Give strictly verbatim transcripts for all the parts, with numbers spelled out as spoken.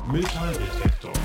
Metalldetektor.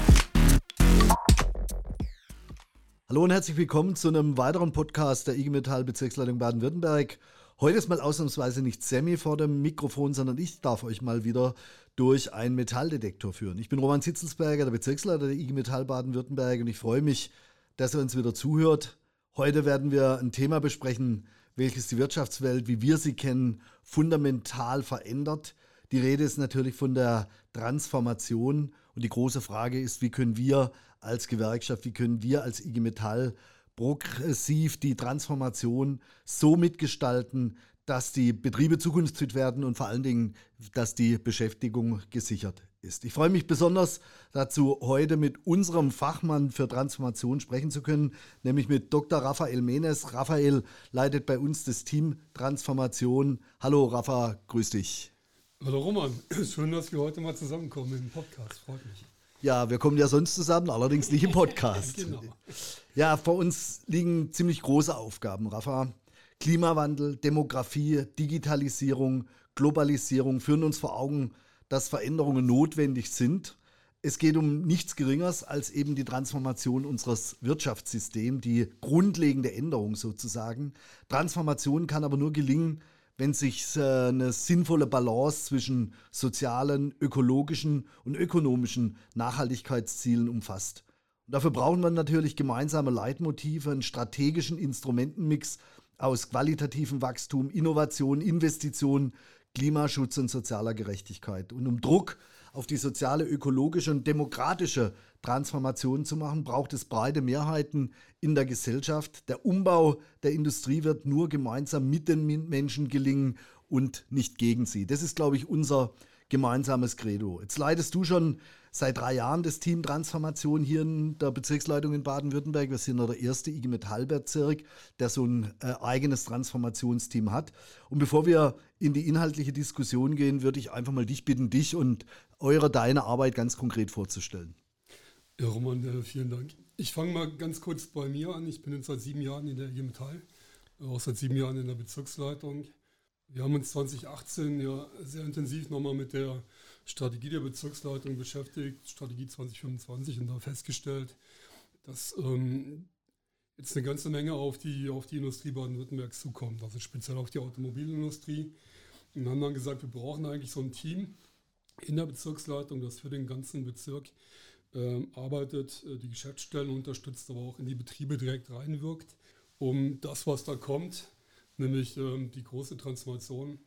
Hallo und herzlich willkommen zu einem weiteren Podcast der I G Metall Bezirksleitung Baden-Württemberg. Heute ist mal ausnahmsweise nicht Sammy vor dem Mikrofon, sondern ich darf euch mal wieder durch einen Metalldetektor führen. Ich bin Roman Zitzelsberger, der Bezirksleiter der I G Metall Baden-Württemberg, und ich freue mich, dass ihr uns wieder zuhört. Heute werden wir ein Thema besprechen, welches die Wirtschaftswelt, wie wir sie kennen, fundamental verändert. Die Rede ist natürlich von der Transformation, und die große Frage ist, wie können wir als Gewerkschaft, wie können wir als I G Metall progressiv die Transformation so mitgestalten, dass die Betriebe zukunftsfit werden und vor allen Dingen, dass die Beschäftigung gesichert ist. Ich freue mich besonders dazu, heute mit unserem Fachmann für Transformation sprechen zu können, nämlich mit Doktor Rafael Menes. Rafael leitet bei uns das Team Transformation. Hallo Rafa, grüß dich. Hallo Roman, schön, dass wir heute mal zusammenkommen im Podcast, freut mich. Ja, wir kommen ja sonst zusammen, allerdings nicht im Podcast. Genau. Ja, vor uns liegen ziemlich große Aufgaben, Rafa. Klimawandel, Demografie, Digitalisierung, Globalisierung führen uns vor Augen, dass Veränderungen notwendig sind. Es geht um nichts Geringeres als eben die Transformation unseres Wirtschaftssystems, die grundlegende Änderung sozusagen. Transformation kann aber nur gelingen, wenn sich eine sinnvolle Balance zwischen sozialen, ökologischen und ökonomischen Nachhaltigkeitszielen umfasst. Und dafür brauchen wir natürlich gemeinsame Leitmotive, einen strategischen Instrumentenmix aus qualitativem Wachstum, Innovation, Investition, Klimaschutz und sozialer Gerechtigkeit. Und um Druck auf die soziale, ökologische und demokratische Transformation zu machen, braucht es breite Mehrheiten in der Gesellschaft. Der Umbau der Industrie wird nur gemeinsam mit den Menschen gelingen und nicht gegen sie. Das ist, glaube ich, unser gemeinsames Credo. Jetzt leitest du schon seit drei Jahren das Team Transformation hier in der Bezirksleitung in Baden-Württemberg. Wir sind ja der erste I G Metall-Bezirk, der so ein äh, eigenes Transformationsteam hat. Und bevor wir in die inhaltliche Diskussion gehen, würde ich einfach mal dich bitten, dich und eure, deine Arbeit ganz konkret vorzustellen. Ja, Roman, äh, vielen Dank. Ich fange mal ganz kurz bei mir an. Ich bin jetzt seit sieben Jahren in der I G Metall, auch seit sieben Jahren in der Bezirksleitung. Wir haben uns zwanzig achtzehn ja sehr intensiv nochmal mit der Strategie der Bezirksleitung beschäftigt, Strategie zwanzig fünfundzwanzig, und da festgestellt, dass ähm, jetzt eine ganze Menge auf die, auf die Industrie Baden-Württembergs zukommt, also speziell auf die Automobilindustrie. Und haben dann gesagt, wir brauchen eigentlich so ein Team in der Bezirksleitung, das für den ganzen Bezirk äh, arbeitet, äh, die Geschäftsstellen unterstützt, aber auch in die Betriebe direkt reinwirkt, um das, was da kommt, nämlich ähm, die große Transformation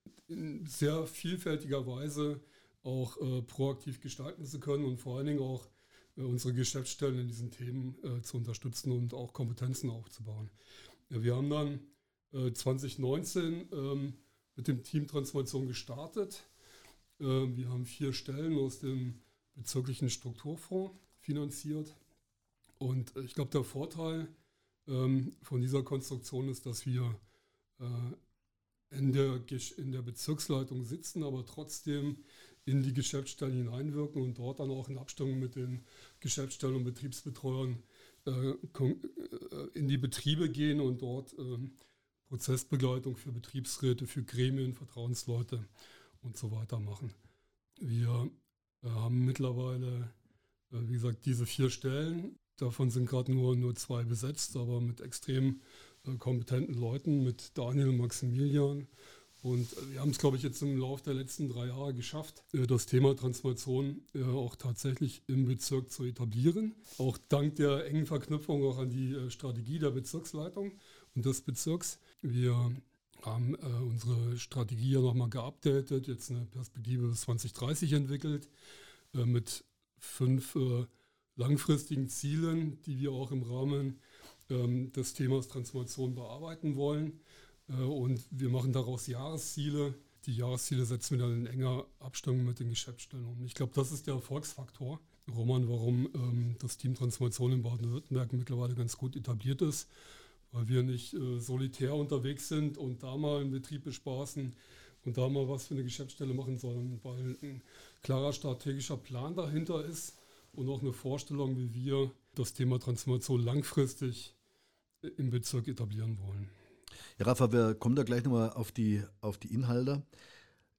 in sehr vielfältiger Weise auch äh, proaktiv gestalten zu können und vor allen Dingen auch äh, unsere Geschäftsstellen in diesen Themen äh, zu unterstützen und auch Kompetenzen aufzubauen. Ja, wir haben dann äh, zwanzig neunzehn ähm, mit dem Team Transformation gestartet. Äh, wir haben vier Stellen aus dem bezirklichen Strukturfonds finanziert, und äh, ich glaube, der Vorteil ähm, von dieser Konstruktion ist, dass wir In der, in der Bezirksleitung sitzen, aber trotzdem in die Geschäftsstellen hineinwirken und dort dann auch in Abstimmung mit den Geschäftsstellen und Betriebsbetreuern äh, in die Betriebe gehen und dort äh, Prozessbegleitung für Betriebsräte, für Gremien, Vertrauensleute und so weiter machen. Wir äh, haben mittlerweile, äh, wie gesagt, diese vier Stellen. Davon sind gerade nur, nur zwei besetzt, aber mit extrem äh, kompetenten Leuten, mit Daniel und Maximilian. Und äh, wir haben es, glaube ich, jetzt im Laufe der letzten drei Jahre geschafft, äh, das Thema Transformation äh, auch tatsächlich im Bezirk zu etablieren. Auch dank der engen Verknüpfung auch an die äh, Strategie der Bezirksleitung und des Bezirks. Wir haben äh, unsere Strategie ja nochmal geupdatet, jetzt eine Perspektive bis zwanzig dreißig entwickelt, äh, mit fünf äh, langfristigen Zielen, die wir auch im Rahmen ähm, des Themas Transformation bearbeiten wollen. Äh, und wir machen daraus Jahresziele. Die Jahresziele setzen wir dann in enger Abstimmung mit den Geschäftsstellen um. Ich glaube, das ist der Erfolgsfaktor, Roman, warum ähm, das Team Transformation in Baden-Württemberg mittlerweile ganz gut etabliert ist, weil wir nicht äh, solitär unterwegs sind und da mal einen Betrieb bespaßen und da mal was für eine Geschäftsstelle machen, sondern weil ein klarer strategischer Plan dahinter ist und auch eine Vorstellung, wie wir das Thema Transformation langfristig im Bezirk etablieren wollen. Ja, Rafa, wir kommen da gleich nochmal auf die, auf die Inhalte.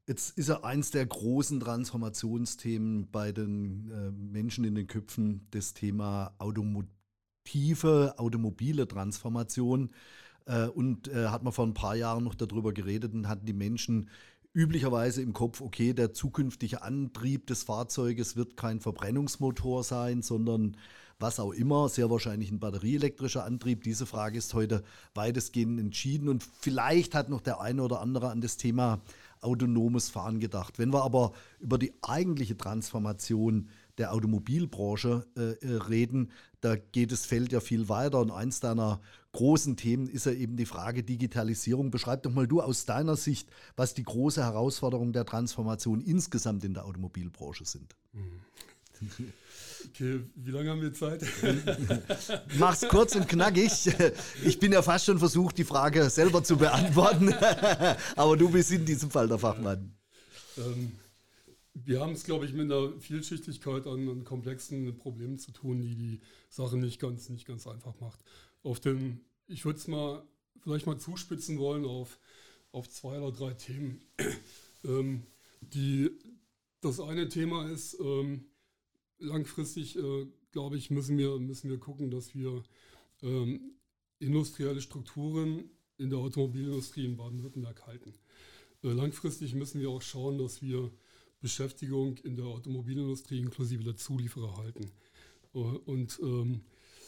Jetzt ist ja eins der großen Transformationsthemen bei den äh, Menschen in den Köpfen das Thema automotive, automobile Transformation. Äh, und äh, hat man vor ein paar Jahren noch darüber geredet und hatten die Menschen üblicherweise im Kopf, okay, der zukünftige Antrieb des Fahrzeuges wird kein Verbrennungsmotor sein, sondern was auch immer, sehr wahrscheinlich ein batterieelektrischer Antrieb. Diese Frage ist heute weitestgehend entschieden und vielleicht hat noch der eine oder andere an das Thema autonomes Fahren gedacht. Wenn wir aber über die eigentliche Transformation der Automobilbranche äh, reden, da geht das Feld ja viel weiter und eins deiner großen Themen ist ja eben die Frage Digitalisierung. Beschreib doch mal du aus deiner Sicht, was die große Herausforderung der Transformation insgesamt in der Automobilbranche sind. Okay, wie lange haben wir Zeit? Mach's kurz und knackig. Ich bin ja fast schon versucht, die Frage selber zu beantworten, aber du bist in diesem Fall der Fachmann. Ähm, wir haben es, glaube ich, mit einer Vielschichtigkeit an, an komplexen Problemen zu tun, die die Sache nicht ganz, nicht ganz einfach macht. Auf den, ich würde es mal vielleicht mal zuspitzen wollen auf, auf zwei oder drei Themen. ähm, die, das eine Thema ist, ähm, langfristig, äh, glaube ich, müssen wir, müssen wir gucken, dass wir ähm, industrielle Strukturen in der Automobilindustrie in Baden-Württemberg halten. Äh, langfristig müssen wir auch schauen, dass wir Beschäftigung in der Automobilindustrie inklusive der Zulieferer halten. Äh, und ähm,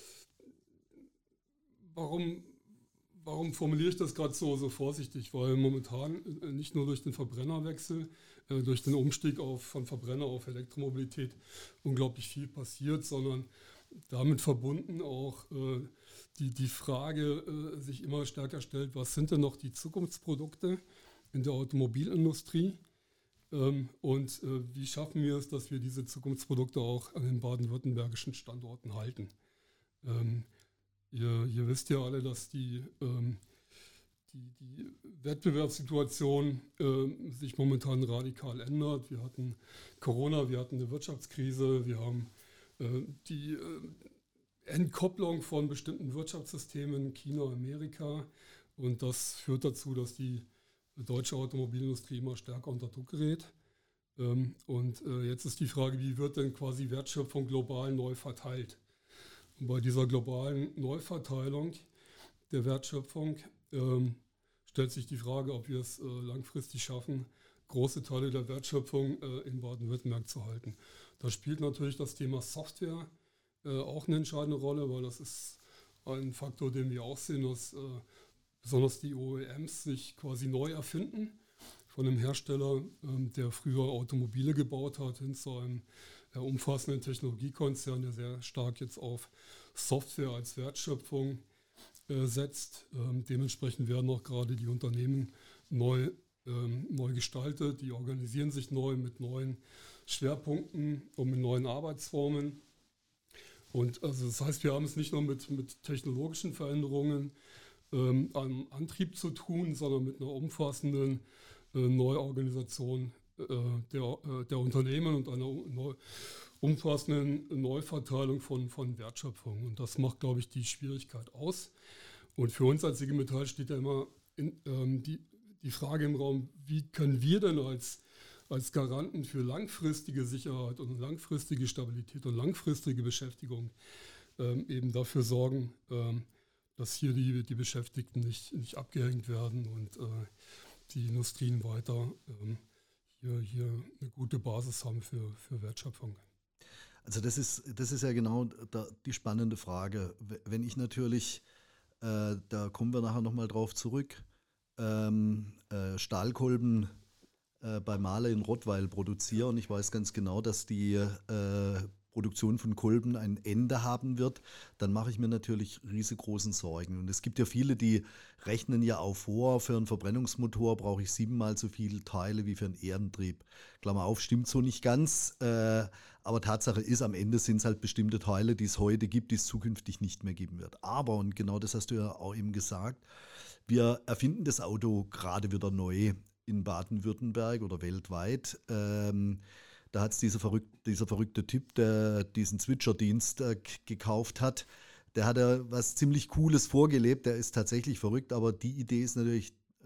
warum, warum formuliere ich das gerade so, so vorsichtig? Weil momentan äh, nicht nur durch den Verbrennerwechsel, äh, durch den Umstieg auf, von Verbrenner auf Elektromobilität unglaublich viel passiert, sondern damit verbunden auch äh, die, die Frage äh, sich immer stärker stellt, was sind denn noch die Zukunftsprodukte in der Automobilindustrie ähm, und äh, wie schaffen wir es, dass wir diese Zukunftsprodukte auch an den baden-württembergischen Standorten halten. Ähm, ihr, ihr wisst ja alle, dass die, ähm, die, die Wettbewerbssituation äh, sich momentan radikal ändert. Wir hatten Corona, wir hatten eine Wirtschaftskrise, wir haben äh, die äh, Entkopplung von bestimmten Wirtschaftssystemen, China, Amerika, und das führt dazu, dass die deutsche Automobilindustrie immer stärker unter Druck gerät. Ähm, und äh, jetzt ist die Frage, wie wird denn quasi Wertschöpfung global neu verteilt? Und bei dieser globalen Neuverteilung der Wertschöpfung ähm, stellt sich die Frage, ob wir es äh, langfristig schaffen, große Teile der Wertschöpfung äh, in Baden-Württemberg zu halten. Da spielt natürlich das Thema Software äh, auch eine entscheidende Rolle, weil das ist ein Faktor, den wir auch sehen, dass äh, besonders die O E Ms sich quasi neu erfinden, von einem Hersteller, ähm, der früher Automobile gebaut hat, hin zu einem äh, umfassenden Technologiekonzern, der sehr stark jetzt auf Software als Wertschöpfung äh, setzt. Ähm, dementsprechend werden auch gerade die Unternehmen neu, ähm, neu gestaltet, die organisieren sich neu mit neuen Schwerpunkten und mit neuen Arbeitsformen. Und also das heißt, wir haben es nicht nur mit, mit technologischen Veränderungen ähm, am Antrieb zu tun, sondern mit einer umfassenden äh, Neuorganisation äh, der, äh, der Unternehmen und einer neu, umfassenden Neuverteilung von, von Wertschöpfung. Und das macht, glaube ich, die Schwierigkeit aus. Und für uns als I G Metall steht ja immer in, ähm, die, die Frage im Raum, wie können wir denn als als Garanten für langfristige Sicherheit und langfristige Stabilität und langfristige Beschäftigung ähm, eben dafür sorgen, ähm, dass hier die, die Beschäftigten nicht, nicht abgehängt werden und äh, die Industrien weiter ähm, hier, hier eine gute Basis haben für, für Wertschöpfung. Also das ist, das ist ja genau da, die spannende Frage. Wenn ich natürlich, äh, da kommen wir nachher nochmal drauf zurück, ähm, äh, Stahlkolben bei Mahle in Rottweil produziere und ich weiß ganz genau, dass die äh, Produktion von Kolben ein Ende haben wird, dann mache ich mir natürlich riesengroßen Sorgen. Und es gibt ja viele, die rechnen ja auch vor, für einen Verbrennungsmotor brauche ich siebenmal so viele Teile wie für einen Erdentrieb. Klammer auf, stimmt so nicht ganz, äh, aber Tatsache ist, am Ende sind es halt bestimmte Teile, die es heute gibt, die es zukünftig nicht mehr geben wird. Aber, und genau das hast du ja auch eben gesagt, wir erfinden das Auto gerade wieder neu in Baden-Württemberg oder weltweit. Ähm, da hat es dieser, verrückt, dieser verrückte Typ, der diesen Switcher-Dienst äh, k- gekauft hat, der hat ja was ziemlich Cooles vorgelebt, der ist tatsächlich verrückt, aber die Idee ist natürlich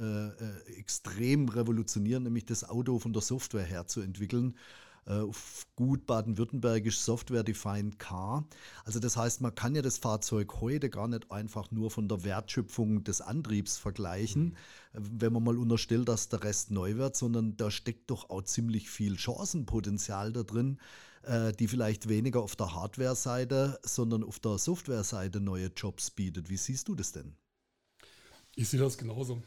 äh, äh, extrem revolutionieren, nämlich das Auto von der Software her zu entwickeln. Auf gut baden-württembergisch Software-Defined Car. Also das heißt, man kann ja das Fahrzeug heute gar nicht einfach nur von der Wertschöpfung des Antriebs vergleichen, mhm. wenn man mal unterstellt, dass der Rest neu wird, sondern da steckt doch auch ziemlich viel Chancenpotenzial da drin, die vielleicht weniger auf der Hardware-Seite, sondern auf der Software-Seite neue Jobs bietet. Wie siehst du das denn? Ich sehe das genauso.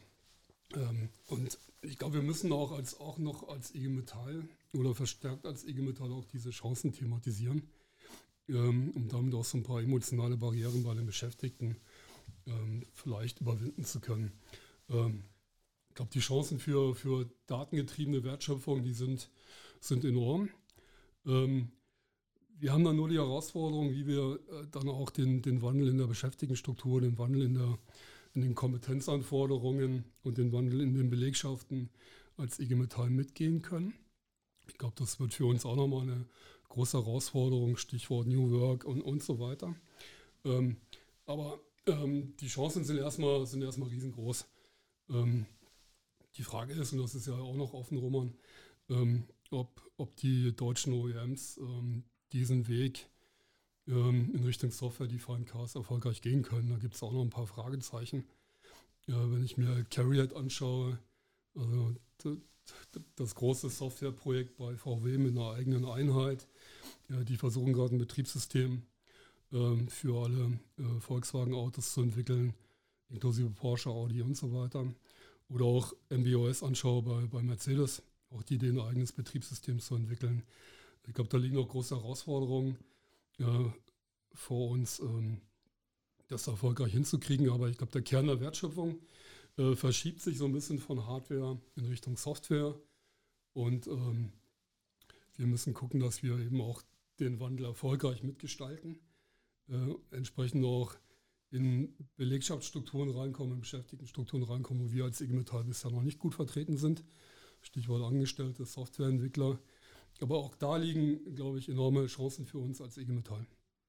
Und ich glaube, wir müssen auch, als, auch noch als I G Metall oder verstärkt als I G Metall auch diese Chancen thematisieren, ähm, um damit auch so ein paar emotionale Barrieren bei den Beschäftigten ähm, vielleicht überwinden zu können. Ähm, ich glaube, die Chancen für, für datengetriebene Wertschöpfung, die sind, sind enorm. Ähm, wir haben dann nur die Herausforderung, wie wir äh, dann auch den, den Wandel in der Beschäftigtenstruktur, den Wandel in der in den Kompetenzanforderungen und den Wandel in den Belegschaften als I G Metall mitgehen können. Ich glaube, das wird für uns auch nochmal eine große Herausforderung, Stichwort New Work und, und so weiter. Ähm, aber ähm, die Chancen sind erstmal, sind erstmal riesengroß. Ähm, die Frage ist, und das ist ja auch noch offen, Roman, ähm, ob, ob die deutschen O E Ms ähm, diesen Weg in Richtung Software-Defined Cars erfolgreich gehen können. Da gibt es auch noch ein paar Fragezeichen. Ja, wenn ich mir Cariad anschaue, also das große Softwareprojekt bei V W mit einer eigenen Einheit, ja, die versuchen gerade ein Betriebssystem äh, für alle äh, Volkswagen-Autos zu entwickeln, inklusive Porsche, Audi und so weiter. Oder auch M B O S anschaue bei, bei Mercedes, auch die Idee, ein eigenes Betriebssystem zu entwickeln. Ich glaube, da liegen noch große Herausforderungen Äh, vor uns, ähm, das erfolgreich hinzukriegen. Aber ich glaube, der Kern der Wertschöpfung äh, verschiebt sich so ein bisschen von Hardware in Richtung Software. Und ähm, wir müssen gucken, dass wir eben auch den Wandel erfolgreich mitgestalten. Äh, entsprechend auch in Belegschaftsstrukturen reinkommen, in Beschäftigtenstrukturen reinkommen, wo wir als I G Metall bisher noch nicht gut vertreten sind. Stichwort Angestellte, Softwareentwickler. Aber auch da liegen, glaube ich, enorme Chancen für uns als I G Metall.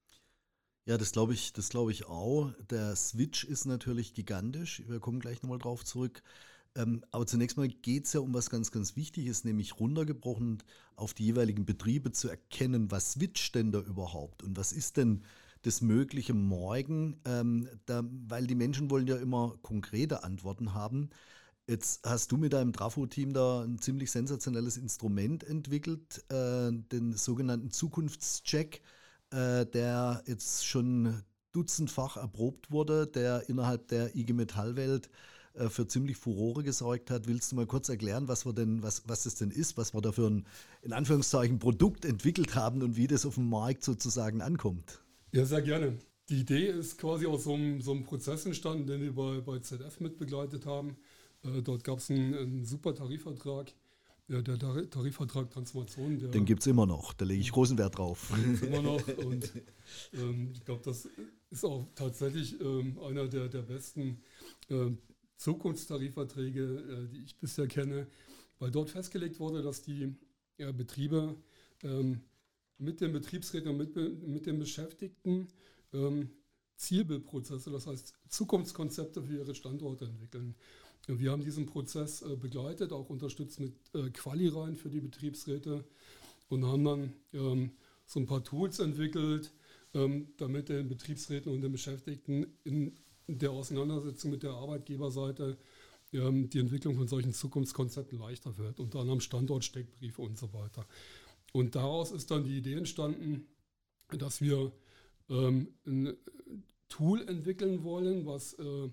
Ja, das glaube ich, das glaube ich auch. Der Switch ist natürlich gigantisch. Wir kommen gleich nochmal drauf zurück. Ähm, aber zunächst mal geht es ja um was ganz, ganz Wichtiges, nämlich runtergebrochen auf die jeweiligen Betriebe zu erkennen, was switcht denn da überhaupt und was ist denn das mögliche Morgen, ähm, da, weil die Menschen wollen ja immer konkrete Antworten haben. Jetzt hast du mit deinem Trafo-Team da ein ziemlich sensationelles Instrument entwickelt, äh, den sogenannten Zukunftscheck, äh, der jetzt schon dutzendfach erprobt wurde, der innerhalb der I G Metall-Welt äh, für ziemlich Furore gesorgt hat. Willst du mal kurz erklären, was wir denn, was, was das denn ist, was wir da für ein, in Anführungszeichen, Produkt entwickelt haben und wie das auf dem Markt sozusagen ankommt? Ja, sehr gerne. Die Idee ist quasi aus so einem, so einem Prozess entstanden, den wir bei, bei Z F mitbegleitet haben. Dort gab es einen, einen super Tarifvertrag, ja, der Tar- Tarifvertrag Transformation. Der, Den gibt es immer noch, da lege ich großen Wert drauf. Den gibt es immer noch und ähm, ich glaube, das ist auch tatsächlich ähm, einer der, der besten ähm, Zukunftstarifverträge, äh, die ich bisher kenne, weil dort festgelegt wurde, dass die ja, Betriebe ähm, mit den Betriebsräten und mit, mit den Beschäftigten ähm, Zielbildprozesse, das heißt Zukunftskonzepte für ihre Standorte entwickeln. Wir haben diesen Prozess äh, begleitet, auch unterstützt mit äh, Quali-Reihen für die Betriebsräte und haben dann ähm, so ein paar Tools entwickelt, ähm, damit den Betriebsräten und den Beschäftigten in der Auseinandersetzung mit der Arbeitgeberseite ähm, die Entwicklung von solchen Zukunftskonzepten leichter wird, unter anderem Standortsteckbriefe und so weiter. Und daraus ist dann die Idee entstanden, dass wir ähm, ein Tool entwickeln wollen, was äh,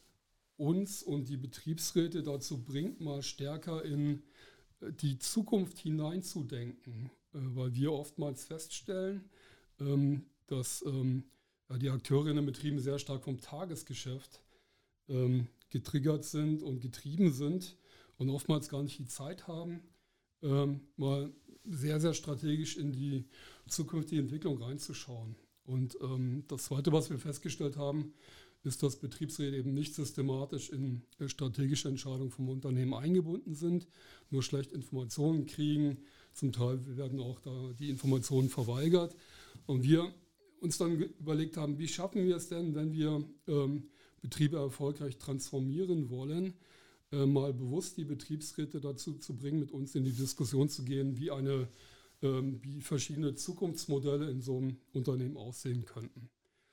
uns und die Betriebsräte dazu bringt, mal stärker in die Zukunft hineinzudenken, äh, weil wir oftmals feststellen, ähm, dass ähm, ja, die Akteure in den Betrieben sehr stark vom Tagesgeschäft ähm, getriggert sind und getrieben sind und oftmals gar nicht die Zeit haben, ähm, mal sehr, sehr strategisch in die zukünftige Entwicklung reinzuschauen. Und ähm, das Zweite, was wir festgestellt haben, ist, dass Betriebsräte eben nicht systematisch in strategische Entscheidungen vom Unternehmen eingebunden sind, nur schlecht Informationen kriegen. Zum Teil werden auch da die Informationen verweigert. Und wir uns dann überlegt haben, wie schaffen wir es denn, wenn wir ähm, Betriebe erfolgreich transformieren wollen, äh, mal bewusst die Betriebsräte dazu zu bringen, mit uns in die Diskussion zu gehen, wie, eine, ähm, wie verschiedene Zukunftsmodelle in so einem Unternehmen aussehen könnten.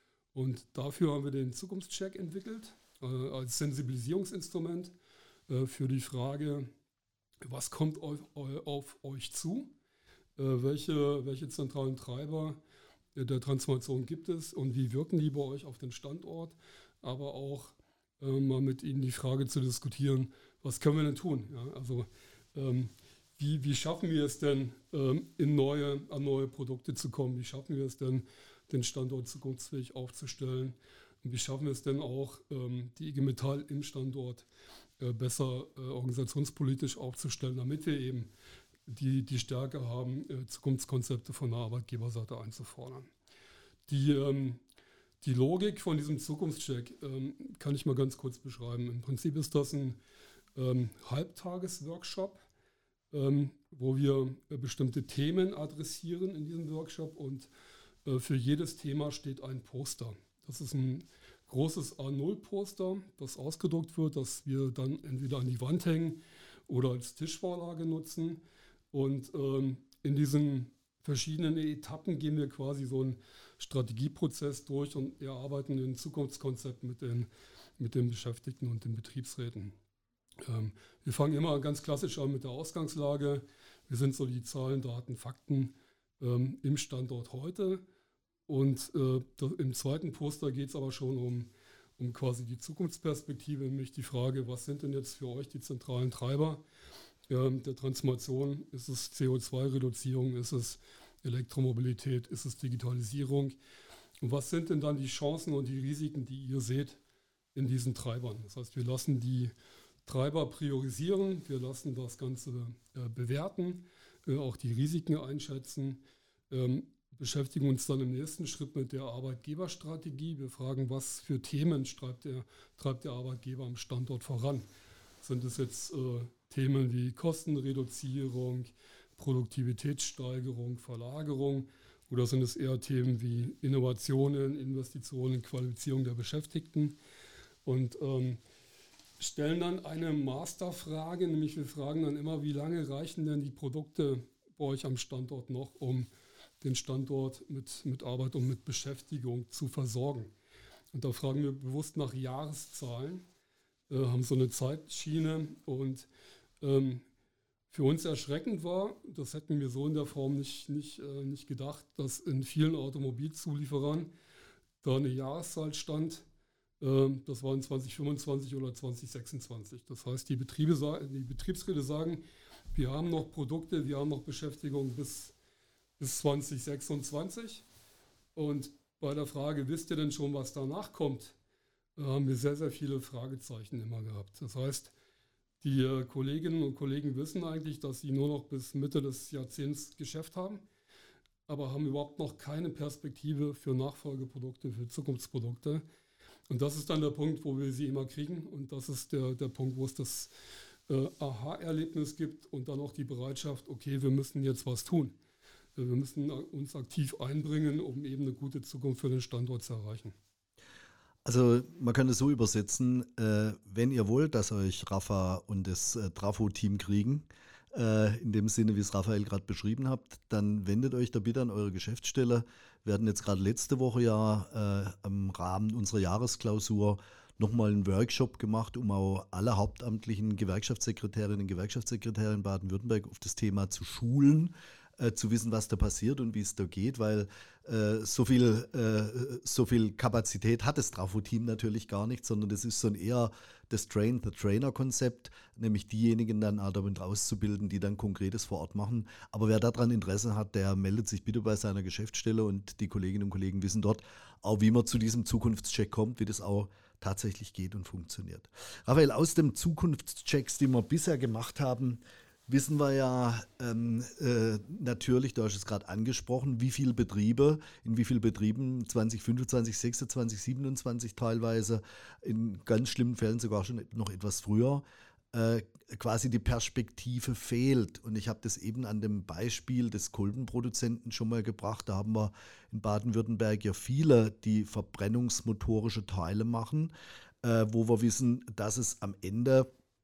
Und dafür haben wir den Zukunftscheck entwickelt, äh, als Sensibilisierungsinstrument äh, für die Frage, was kommt auf, auf euch zu, äh, welche, welche zentralen Treiber der Transformation gibt es und wie wirken die bei euch auf den Standort, aber auch äh, mal mit Ihnen die Frage zu diskutieren, was können wir denn tun? Ja, also ähm, wie, wie schaffen wir es denn, ähm, in neue, an neue Produkte zu kommen? Wie schaffen wir es denn, den Standort zukunftsfähig aufzustellen? Und wie schaffen wir es denn auch, ähm, die I G Metall im Standort äh, besser äh, organisationspolitisch aufzustellen, damit wir eben die, die Stärke haben, äh, Zukunftskonzepte von der Arbeitgeberseite einzufordern. Die, ähm, die Logik von diesem Zukunftscheck ähm, kann ich mal ganz kurz beschreiben. Im Prinzip ist das ein ähm, Halbtages-Workshop, ähm, wo wir äh, bestimmte Themen adressieren in diesem Workshop und äh, für jedes Thema steht ein Poster. Das ist ein großes A null Poster, das ausgedruckt wird, das wir dann entweder an die Wand hängen oder als Tischvorlage nutzen. Und ähm, in diesen verschiedenen Etappen gehen wir quasi so einen Strategieprozess durch und erarbeiten ein Zukunftskonzept mit den, mit den Beschäftigten und den Betriebsräten. Ähm, wir fangen immer ganz klassisch an mit der Ausgangslage. Wir sind so die Zahlen, Daten, Fakten ähm, im Standort heute. Und äh, da, im zweiten Poster geht es aber schon um, um quasi die Zukunftsperspektive, nämlich die Frage, was sind denn jetzt für euch die zentralen Treiber der Transformation? Ist es C O zwei Reduzierung, ist es Elektromobilität, ist es Digitalisierung? Und was sind denn dann die Chancen und die Risiken, die ihr seht in diesen Treibern? Das heißt, wir lassen die Treiber priorisieren, wir lassen das Ganze äh, bewerten, äh, auch die Risiken einschätzen, ähm, beschäftigen uns dann im nächsten Schritt mit der Arbeitgeberstrategie. Wir fragen, was für Themen treibt der, treibt der Arbeitgeber am Standort voran? Sind es jetzt äh, Themen wie Kostenreduzierung, Produktivitätssteigerung, Verlagerung oder sind es eher Themen wie Innovationen, Investitionen, Qualifizierung der Beschäftigten? Und ähm, stellen dann eine Masterfrage, nämlich wir fragen dann immer, wie lange reichen denn die Produkte bei euch am Standort noch, um den Standort mit, mit Arbeit und mit Beschäftigung zu versorgen. Und da fragen wir bewusst nach Jahreszahlen, äh, haben so eine Zeitschiene und ähm, für uns erschreckend war, das hätten wir so in der Form nicht, nicht, äh, nicht gedacht, dass in vielen Automobilzulieferern da eine Jahreszahl stand, äh, das war in zwanzig fünfundzwanzig oder zwanzig sechsundzwanzig. Das heißt, die, Betriebe, die Betriebsräte sagen, wir haben noch Produkte, wir haben noch Beschäftigung bis bis zwanzig sechsundzwanzig. Und bei der Frage, wisst ihr denn schon, was danach kommt, haben wir sehr, sehr viele Fragezeichen immer gehabt. Das heißt, die äh, Kolleginnen und Kollegen wissen eigentlich, dass sie nur noch bis Mitte des Jahrzehnts Geschäft haben, aber haben überhaupt noch keine Perspektive für Nachfolgeprodukte, für Zukunftsprodukte. Und das ist dann der Punkt, wo wir sie immer kriegen. Und das ist der, der Punkt, wo es das äh, Aha-Erlebnis gibt und dann auch die Bereitschaft, okay, wir müssen jetzt was tun. Wir müssen uns aktiv einbringen, um eben eine gute Zukunft für den Standort zu erreichen. Also man kann es so übersetzen, äh, wenn ihr wollt, dass euch Rafa und das äh, Trafo-Team kriegen, äh, in dem Sinne, wie es Raphael gerade beschrieben habt, dann wendet euch da bitte an eure Geschäftsstelle. Wir hatten jetzt gerade letzte Woche ja äh, im Rahmen unserer Jahresklausur nochmal einen Workshop gemacht, um auch alle hauptamtlichen Gewerkschaftssekretärinnen und Gewerkschaftssekretäre in Baden-Württemberg auf das Thema zu schulen, Äh, zu wissen, was da passiert und wie es da geht, weil äh, so viel, äh, so viel Kapazität hat das Trafo-Team natürlich gar nicht, sondern das ist so ein eher das Train-the-Trainer-Konzept, nämlich diejenigen dann damit auszubilden, die dann Konkretes vor Ort machen. Aber wer daran Interesse hat, der meldet sich bitte bei seiner Geschäftsstelle und die Kolleginnen und Kollegen wissen dort auch, wie man zu diesem Zukunftscheck kommt, wie das auch tatsächlich geht und funktioniert. Raphael, aus den Zukunftschecks, die wir bisher gemacht haben, wissen wir ja ähm, äh, natürlich, du hast es gerade angesprochen, wie viele Betriebe, in wie vielen Betrieben zwanzig fünfundzwanzig, sechsundzwanzig, siebenundzwanzig teilweise, in ganz schlimmen Fällen sogar schon noch etwas früher, äh, quasi die Perspektive fehlt. Und ich habe das eben an dem Beispiel des Kolbenproduzenten schon mal gebracht. Da haben wir in Baden-Württemberg ja viele, die verbrennungsmotorische Teile machen, äh, wo wir wissen, dass es am Ende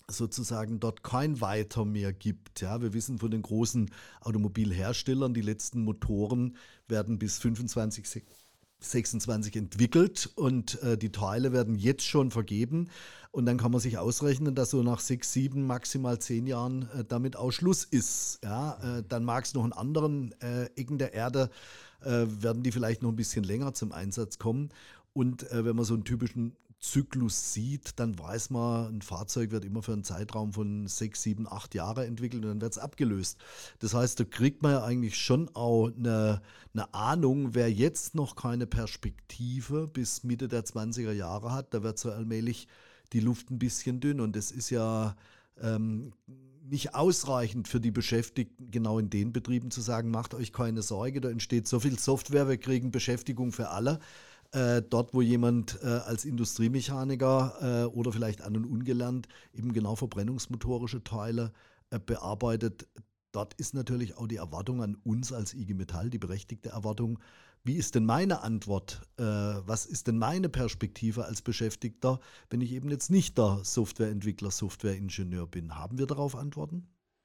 sozusagen dort kein Weiter mehr gibt. Ja, wir wissen von den großen Automobilherstellern, die letzten Motoren werden bis fünfundzwanzig, sechsundzwanzig entwickelt und äh, die Teile werden jetzt schon vergeben. Und dann kann man sich ausrechnen, dass so nach sechs, sieben, maximal zehn Jahren äh, damit auch Schluss ist. Ja, äh, dann mag es noch in anderen äh, Ecken der Erde, äh, werden die vielleicht noch ein bisschen länger zum Einsatz kommen. Und äh, wenn man so einen typischen Zyklus sieht, dann weiß man, ein Fahrzeug wird immer für einen Zeitraum von sechs, sieben, acht Jahre entwickelt und dann wird es abgelöst. Das heißt, da kriegt man ja eigentlich schon auch eine, eine Ahnung, wer jetzt noch keine Perspektive bis Mitte der zwanziger Jahre hat, da wird so allmählich die Luft ein bisschen dünn und das ist ja ähm, nicht ausreichend für die Beschäftigten, genau in den Betrieben zu sagen, macht euch keine Sorge, da entsteht so viel Software, wir kriegen Beschäftigung für alle. Äh, dort, wo jemand äh, als Industriemechaniker äh, oder vielleicht an- und ungelernt eben genau verbrennungsmotorische Teile äh, bearbeitet, dort ist natürlich auch die Erwartung an uns als I G Metall, die berechtigte Erwartung, wie ist denn meine Antwort, äh, was ist denn meine Perspektive als Beschäftigter, wenn ich eben jetzt nicht der Softwareentwickler, Softwareingenieur bin. Haben wir darauf Antworten?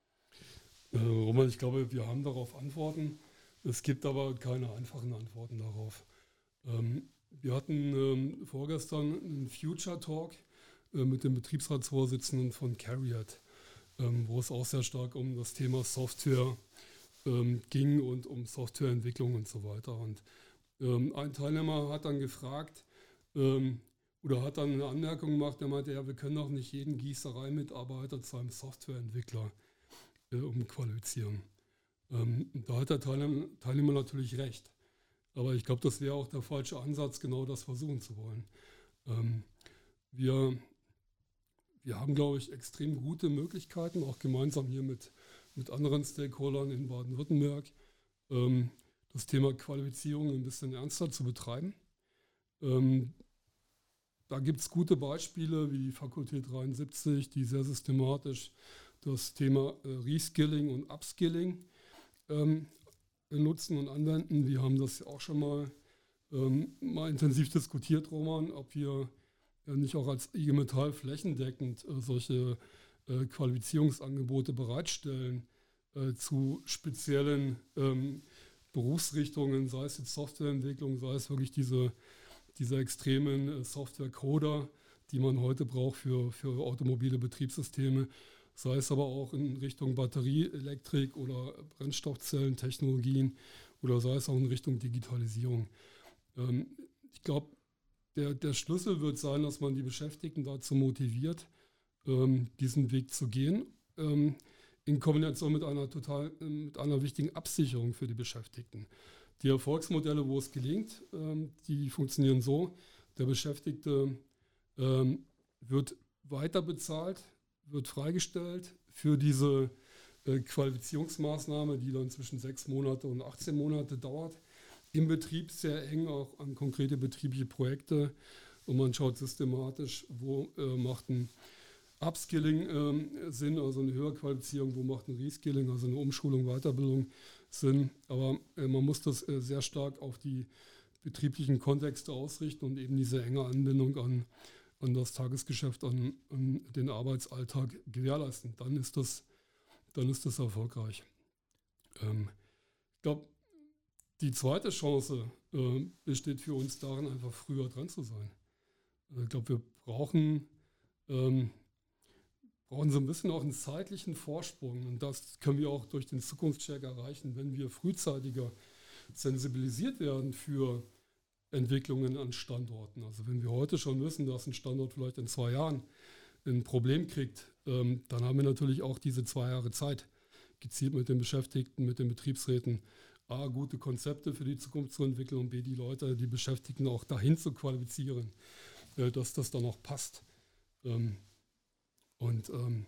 Äh, Roman, ich glaube, wir haben darauf Antworten. Es gibt aber keine einfachen Antworten darauf. Ähm, Wir hatten ähm, vorgestern einen Future Talk äh, mit dem Betriebsratsvorsitzenden von CARIAD, ähm, wo es auch sehr stark um das Thema Software ähm, ging und um Softwareentwicklung und so weiter. Und ähm, ein Teilnehmer hat dann gefragt ähm, oder hat dann eine Anmerkung gemacht, der meinte, ja, wir können doch nicht jeden Gießereimitarbeiter zu einem Softwareentwickler äh, umqualifizieren. Ähm, da hat der Teilnehmer, Teilnehmer natürlich recht. Aber ich glaube, das wäre auch der falsche Ansatz, genau das versuchen zu wollen. Ähm, wir, wir haben, glaube ich, extrem gute Möglichkeiten, auch gemeinsam hier mit, mit anderen Stakeholdern in Baden-Württemberg, ähm, das Thema Qualifizierung ein bisschen ernster zu betreiben. Ähm, da gibt es gute Beispiele wie die Fakultät dreiundsiebzig, die sehr systematisch das Thema äh, Reskilling und Upskilling ähm, nutzen und anwenden. Wir haben das auch schon mal, ähm, mal intensiv diskutiert, Roman, ob wir äh, nicht auch als I G Metall flächendeckend äh, solche äh, Qualifizierungsangebote bereitstellen äh, zu speziellen ähm, Berufsrichtungen, sei es jetzt Softwareentwicklung, sei es wirklich diese, diese extremen äh, Software-Coder, die man heute braucht für, für automobile Betriebssysteme, sei es aber auch in Richtung Batterieelektrik oder Brennstoffzellentechnologien oder sei es auch in Richtung Digitalisierung. Ähm, ich glaube, der, der Schlüssel wird sein, dass man die Beschäftigten dazu motiviert, ähm, diesen Weg zu gehen, ähm, in Kombination mit einer total, mit einer wichtigen Absicherung für die Beschäftigten. Die Erfolgsmodelle, wo es gelingt, ähm, die funktionieren so: Der Beschäftigte ähm, wird weiter bezahlt, wird freigestellt für diese äh, Qualifizierungsmaßnahme, die dann zwischen sechs Monate und achtzehn Monate dauert. Im Betrieb sehr eng auch an konkrete betriebliche Projekte und man schaut systematisch, wo äh, macht ein Upskilling äh, Sinn, also eine Höherqualifizierung, wo macht ein Reskilling, also eine Umschulung, Weiterbildung Sinn. Aber äh, man muss das äh, sehr stark auf die betrieblichen Kontexte ausrichten und eben diese enge Anbindung an an das Tagesgeschäft, an, an den Arbeitsalltag gewährleisten. Dann ist das, dann ist das erfolgreich. Ähm, ich glaube, die zweite Chance äh, besteht für uns darin, einfach früher dran zu sein. Also ich glaube, wir brauchen, ähm, brauchen so ein bisschen auch einen zeitlichen Vorsprung. Und das können wir auch durch den Zukunftscheck erreichen, wenn wir frühzeitiger sensibilisiert werden für Entwicklungen an Standorten. Also wenn wir heute schon wissen, dass ein Standort vielleicht in zwei Jahren ein Problem kriegt, ähm, dann haben wir natürlich auch diese zwei Jahre Zeit, gezielt mit den Beschäftigten, mit den Betriebsräten, A, gute Konzepte für die Zukunft zu entwickeln und B, die Leute, die Beschäftigten auch dahin zu qualifizieren, äh, dass das dann auch passt. Ähm, und ähm,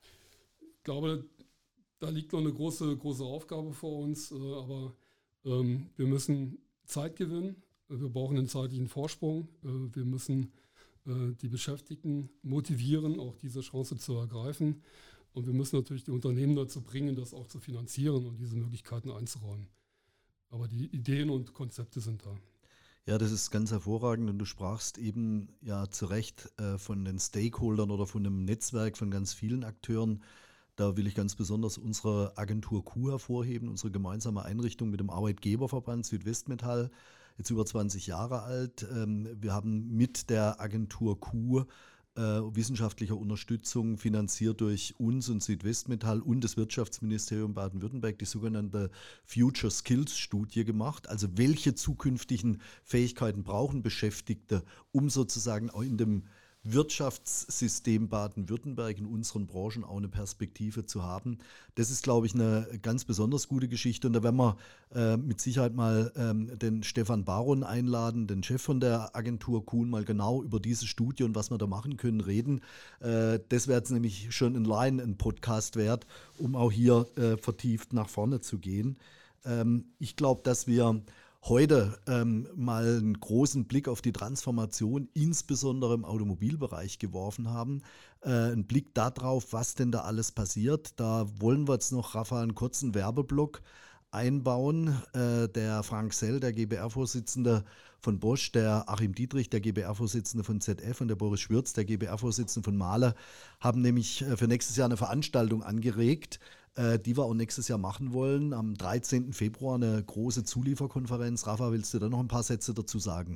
ich glaube, da liegt noch eine große, große Aufgabe vor uns, äh, aber ähm, wir müssen Zeit gewinnen. Wir brauchen einen zeitlichen Vorsprung. Wir müssen die Beschäftigten motivieren, auch diese Chance zu ergreifen. Und wir müssen natürlich die Unternehmen dazu bringen, das auch zu finanzieren und diese Möglichkeiten einzuräumen. Aber die Ideen und Konzepte sind da. Ja, das ist ganz hervorragend und du sprachst eben ja zu Recht äh, von den Stakeholdern oder von einem Netzwerk von ganz vielen Akteuren. Da will ich ganz besonders unsere Agentur Q hervorheben, unsere gemeinsame Einrichtung mit dem Arbeitgeberverband Südwestmetall, jetzt über zwanzig Jahre alt. Ähm, wir haben mit der Agentur Q äh, wissenschaftlicher Unterstützung, finanziert durch uns und Südwestmetall und das Wirtschaftsministerium Baden-Württemberg, die sogenannte Future Skills Studie gemacht. Also welche zukünftigen Fähigkeiten brauchen Beschäftigte, um sozusagen auch in dem Wirtschaftssystem Baden-Württemberg in unseren Branchen auch eine Perspektive zu haben. Das ist, glaube ich, eine ganz besonders gute Geschichte. Und da werden wir äh, mit Sicherheit mal ähm, den Stefan Baron einladen, den Chef von der Agentur Kuhn, mal genau über diese Studie und was wir da machen können, reden. Äh, das wäre jetzt nämlich schon in Line ein Podcast wert, um auch hier äh, vertieft nach vorne zu gehen. Ähm, ich glaube, dass wir heute ähm, mal einen großen Blick auf die Transformation, insbesondere im Automobilbereich, geworfen haben. Äh, einen Blick darauf, was denn da alles passiert. Da wollen wir jetzt noch, Rafa, einen kurzen Werbeblock einbauen. Äh, der Frank Sell, der G B R-Vorsitzende von Bosch, der Achim Dietrich, der G B R-Vorsitzende von Z F und der Boris Schwürz, der G B R-Vorsitzende von Mahle, haben nämlich für nächstes Jahr eine Veranstaltung angeregt, die wir auch nächstes Jahr machen wollen. Am dreizehnten Februar eine große Zulieferkonferenz. Rafa, willst du da noch ein paar Sätze dazu sagen?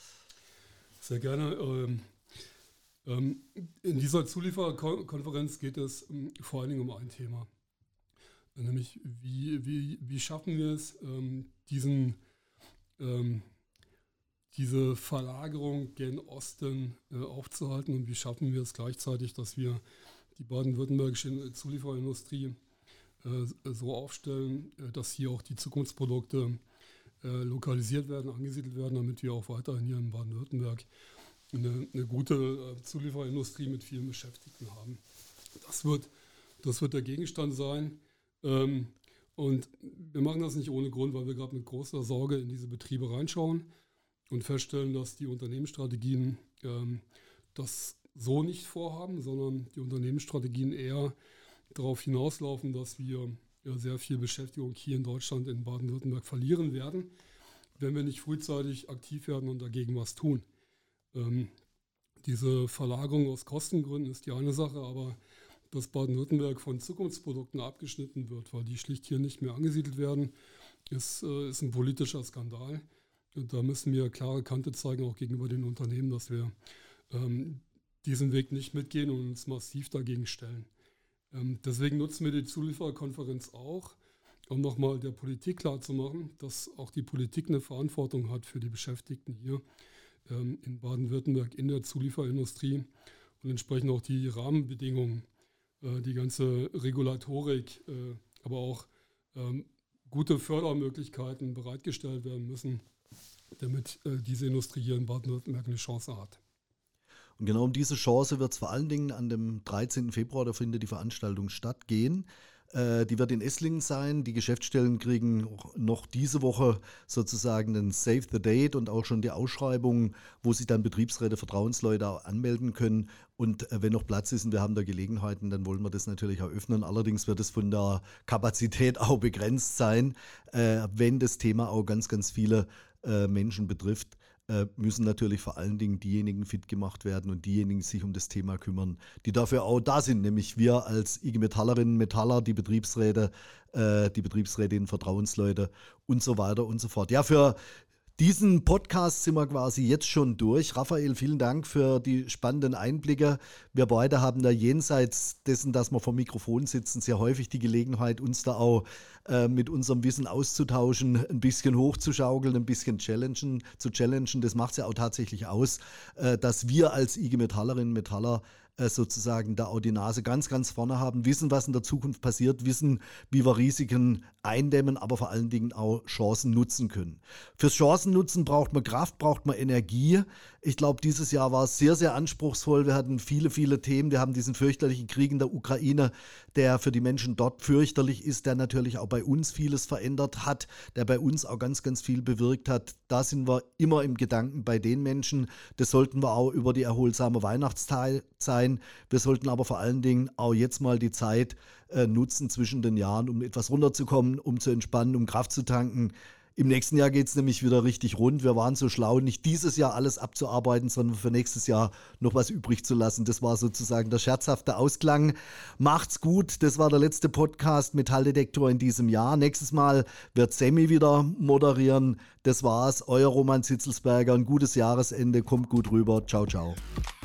Sehr gerne. Ähm, ähm, in dieser Zulieferkonferenz geht es ähm, vor allen Dingen um ein Thema. Nämlich, wie, wie, wie schaffen wir es, ähm, diesen, ähm, diese Verlagerung gen Osten äh, aufzuhalten, und wie schaffen wir es gleichzeitig, dass wir die baden-württembergische Zulieferindustrie so aufstellen, dass hier auch die Zukunftsprodukte äh, lokalisiert werden, angesiedelt werden, damit wir auch weiterhin hier in Baden-Württemberg eine, eine gute äh, Zulieferindustrie mit vielen Beschäftigten haben. Das wird, das wird der Gegenstand sein. Ähm, und wir machen das nicht ohne Grund, weil wir gerade mit großer Sorge in diese Betriebe reinschauen und feststellen, dass die Unternehmensstrategien ähm, das so nicht vorhaben, sondern die Unternehmensstrategien eher darauf hinauslaufen, dass wir ja, sehr viel Beschäftigung hier in Deutschland, in Baden-Württemberg verlieren werden, wenn wir nicht frühzeitig aktiv werden und dagegen was tun. Ähm, diese Verlagerung aus Kostengründen ist die eine Sache, aber dass Baden-Württemberg von Zukunftsprodukten abgeschnitten wird, weil die schlicht hier nicht mehr angesiedelt werden, ist, äh, ist ein politischer Skandal. Und da müssen wir klare Kante zeigen, auch gegenüber den Unternehmen, dass wir ähm, diesen Weg nicht mitgehen und uns massiv dagegen stellen. Ähm, deswegen nutzen wir die Zuliefererkonferenz auch, um nochmal der Politik klarzumachen, dass auch die Politik eine Verantwortung hat für die Beschäftigten hier ähm, in Baden-Württemberg in der Zulieferindustrie und entsprechend auch die Rahmenbedingungen, äh, die ganze Regulatorik, äh, aber auch ähm, gute Fördermöglichkeiten bereitgestellt werden müssen, damit äh, diese Industrie hier in Baden-Württemberg eine Chance hat. Und genau um diese Chance wird es vor allen Dingen an dem dreizehnten Februar, da findet die Veranstaltung statt, gehen. Äh, die wird in Esslingen sein. Die Geschäftsstellen kriegen noch diese Woche sozusagen den Save the Date und auch schon die Ausschreibung, wo sich dann Betriebsräte, Vertrauensleute auch anmelden können. Und äh, wenn noch Platz ist und wir haben da Gelegenheiten, dann wollen wir das natürlich auch öffnen. Allerdings wird es von der Kapazität auch begrenzt sein, äh, wenn das Thema auch ganz, ganz viele äh, Menschen betrifft. Müssen natürlich vor allen Dingen diejenigen fit gemacht werden und diejenigen sich um das Thema kümmern, die dafür auch da sind, nämlich wir als I G Metallerinnen, Metaller, die Betriebsräte, äh, die Betriebsrätinnen, Vertrauensleute und so weiter und so fort. Ja, für diesen Podcast sind wir quasi jetzt schon durch. Raphael, vielen Dank für die spannenden Einblicke. Wir beide haben da jenseits dessen, dass wir vor dem Mikrofon sitzen, sehr häufig die Gelegenheit, uns da auch äh, mit unserem Wissen auszutauschen, ein bisschen hochzuschaukeln, ein bisschen challengen, zu challengen. Das macht es ja auch tatsächlich aus, äh, dass wir als I G Metallerinnen und Metaller sozusagen da auch die Nase ganz, ganz vorne haben, wissen, was in der Zukunft passiert, wissen, wie wir Risiken eindämmen, aber vor allen Dingen auch Chancen nutzen können. Fürs Chancennutzen braucht man Kraft, braucht man Energie. Ich glaube, dieses Jahr war es sehr, sehr anspruchsvoll. Wir hatten viele, viele Themen. Wir haben diesen fürchterlichen Krieg in der Ukraine, der für die Menschen dort fürchterlich ist, der natürlich auch bei uns vieles verändert hat, der bei uns auch ganz, ganz viel bewirkt hat. Da sind wir immer im Gedanken bei den Menschen. Das sollten wir auch über die erholsame Weihnachtszeit sein. Wir sollten aber vor allen Dingen auch jetzt mal die Zeit äh, nutzen zwischen den Jahren, um etwas runterzukommen, um zu entspannen, um Kraft zu tanken. Im nächsten Jahr geht es nämlich wieder richtig rund. Wir waren so schlau, nicht dieses Jahr alles abzuarbeiten, sondern für nächstes Jahr noch was übrig zu lassen. Das war sozusagen der scherzhafte Ausklang. Macht's gut. Das war der letzte Podcast Metalldetektor in diesem Jahr. Nächstes Mal wird Sammy wieder moderieren. Das war's. Euer Roman Zitzelsberger. Ein gutes Jahresende. Kommt gut rüber. Ciao, ciao.